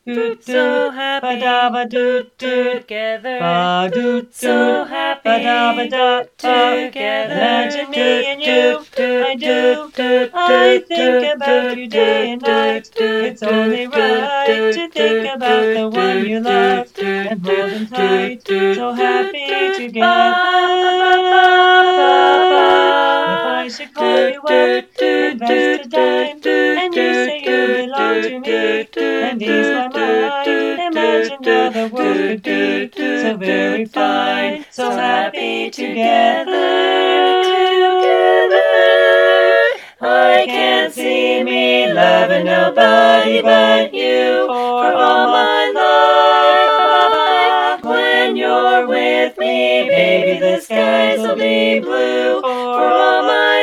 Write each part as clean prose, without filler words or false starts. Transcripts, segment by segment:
So happy together. So happy together. Imagine me and you. I do. I think about you day and night. It's only right to think about the one you love and hold them tight. So happy together. If I should call you up, invest a dime, and you say you belong to me, and ease my mind, imagine how the world could be so very fine, so happy together. I can't see me loving nobody but you for all my life. When you're with me, baby, the skies will be blue for all my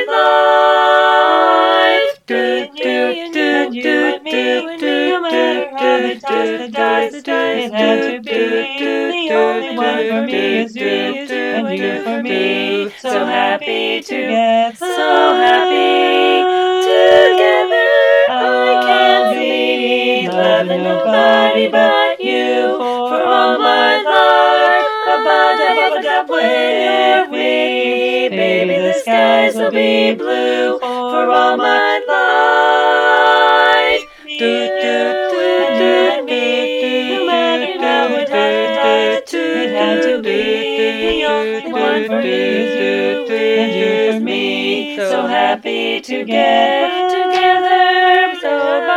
life. And you and me, no matter how they toss the dice, it had to be. The only one for me is you, and you for me. So happy together, so happy together. I can't be loving nobody but you for all my life. When you're with me, baby, the skies will be blue for all my life. And me, no matter how it had to be. The only one for me is you, and you for me. So happy together. So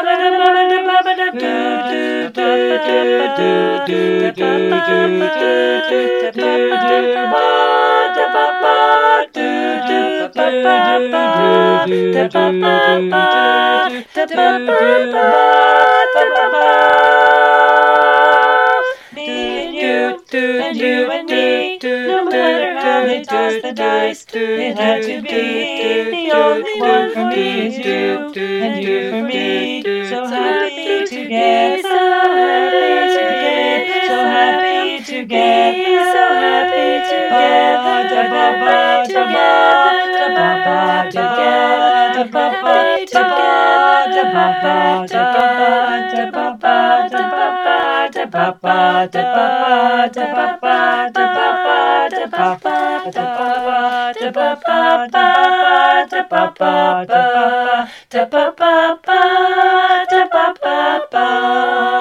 and you and me, no matter how they toss the dice, it had to be. The only one for me is you, and you for me. So happy together, so happy together, so happy together, so happy together.